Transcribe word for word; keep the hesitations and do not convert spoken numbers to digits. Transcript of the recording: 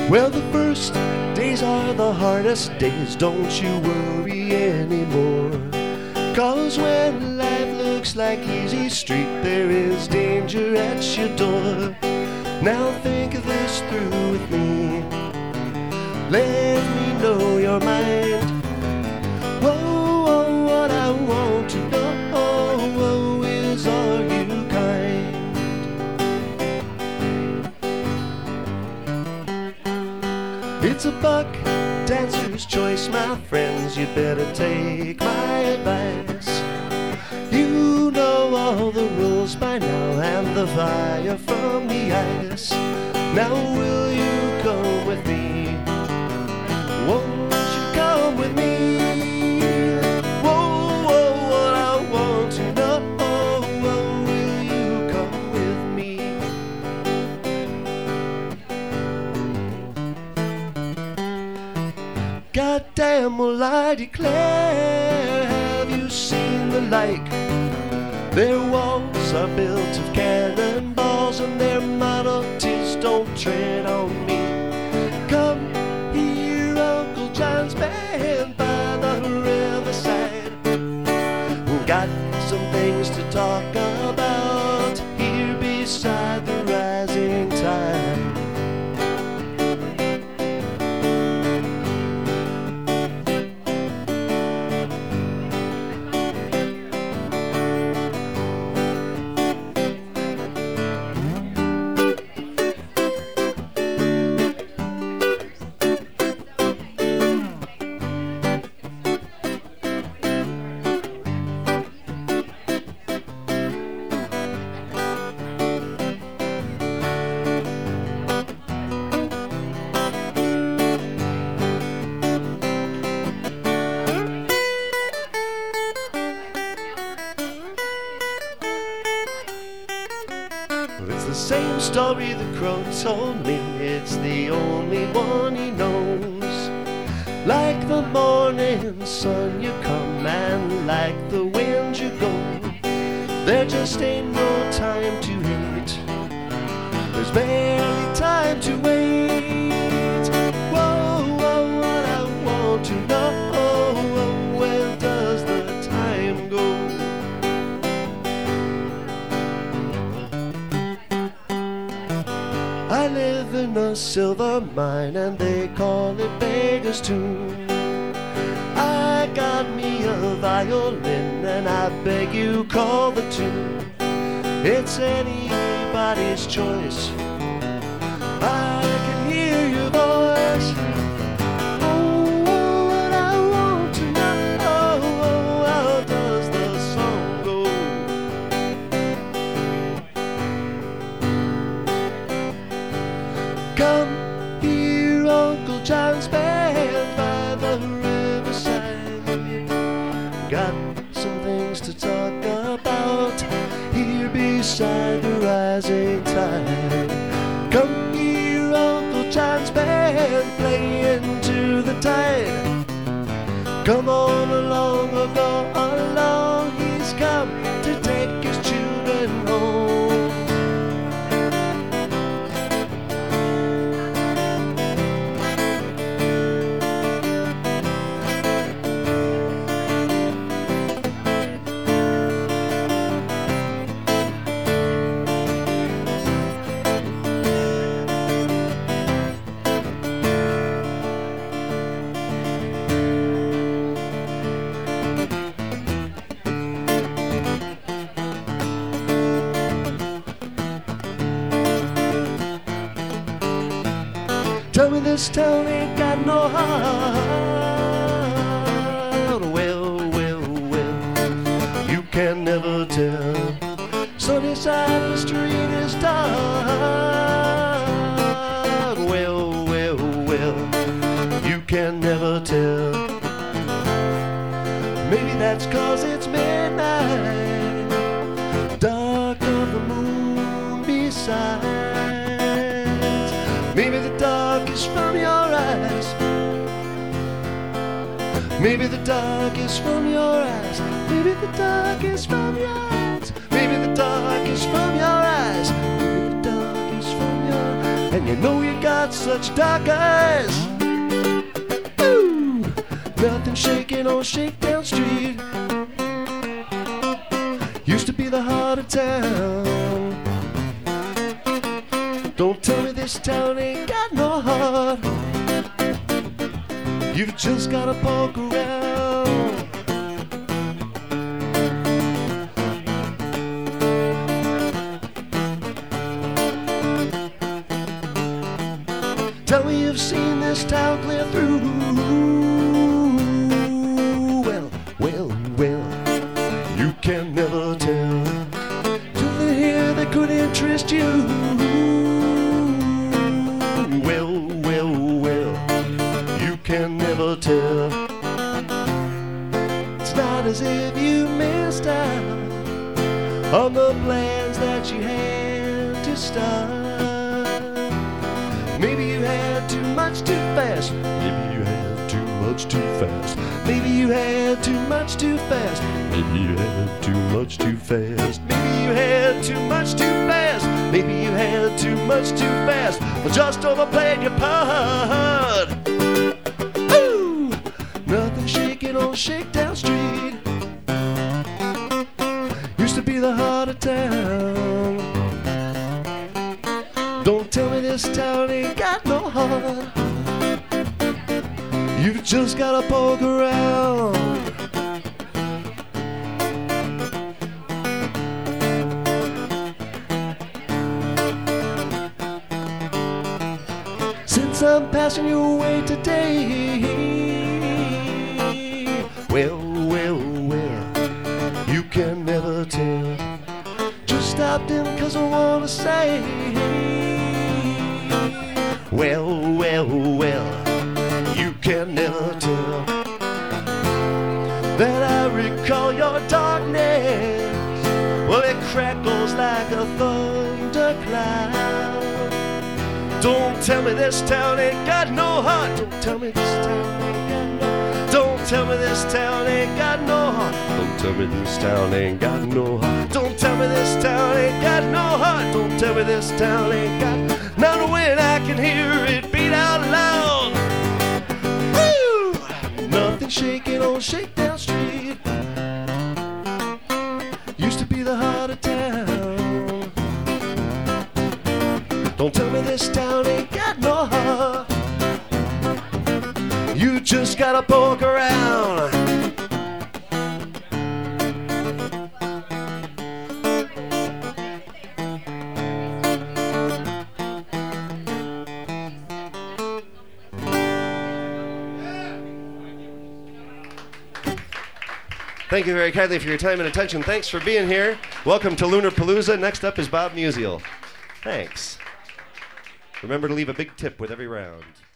Well, the first days are the hardest days, don't you worry anymore. 'Cause when life looks like easy street, there is danger at your door. Now think this through with me, let me know your mind. Whoa, whoa, what I want to know is, are you kind? It's a buck dancer's choice, my friends, you'd better take my advice. You know all the rules by now and the fire from the ice. Now will you come with me? Won't you come with me? Whoa, whoa, what I want to know, will you come with me? Goddamn, will I declare, have you seen the like? Their walls are built of cannonballs and their motto is don't tread on me. Come hear Uncle John's band by the riverside. Got some things to talk about here beside the rising tide. It's the same story the crow told me, it's the only one he knows. Like the morning sun you come and like the wind you go. There just ain't no time to hate, there's barely time to wait. Whoa, whoa, what I want to know, where does the time go? I live in a silver mine and they call it Beggar's Tune. I got me a violin and I beg you call the tune. It's anybody's choice, I can hear your voice. Oh, what I want to know, how does the song go? Come hear Uncle John's band by the riverside. Got some things to talk about here beside the rising tide. Come hear Uncle John's band playing to the tide. Come on along or go along, he's come to take his children home. Tell me this town ain't got no heart. Well, well, well, you can never tell. Sunny side of the street is dark. Well, well, well, you can never tell. Maybe that's 'cause it's midnight, dark of the moon beside. Maybe the dark is from your eyes. Maybe the dark is from your eyes. Maybe the dark is from your eyes. Maybe the dark is from your eyes. Maybe the dark is from your eyes. And You know you got such dark eyes. Ooh, nothing shaking on Shakedown Street. Used to be the heart of town. Don't tell me this town ain't got no heart. You've just gotta poke around. Tell me you've seen this town clear through. Well, well, well, you can never tell. Something here that could interest you. Well, well, well, you can never tell. It's not as if you missed out on the plans that you had to start. Maybe you had too much too fast. Maybe you had too much too fast. Maybe you had too much too fast. Maybe you had too much too fast. Maybe you had too much too fast. Maybe you had too much too fast. But just overplayed your part. Ooh, nothing shaking on Shakedown Street. Used to be the heart of town. Don't tell me this town ain't got no heart. You've just gotta poke around. Since I'm passing your way today, well, well, well, you can never tell. Just stopped in cause I wanna say, well, well, well, you can never tell that I recall your darkness. Well, it crackles like a thundercloud. Don't tell me this town ain't got no heart. Don't tell me this town ain't got no. Don't tell me this town ain't got no heart. Don't tell me this town ain't got no heart. Don't tell me this town ain't got no heart. Don't tell me this town ain't got. Not when I can hear it beat out loud. Woo! Nothing shaking on Shakedown Street. Used to be the heart of town. Don't tell me this town ain't got no heart. You just gotta poke around. Thank you very kindly for your time and attention. Thanks for being here. Welcome to Lunar Palooza. Next up is Bob Musial. Thanks. Remember to leave a big tip with every round.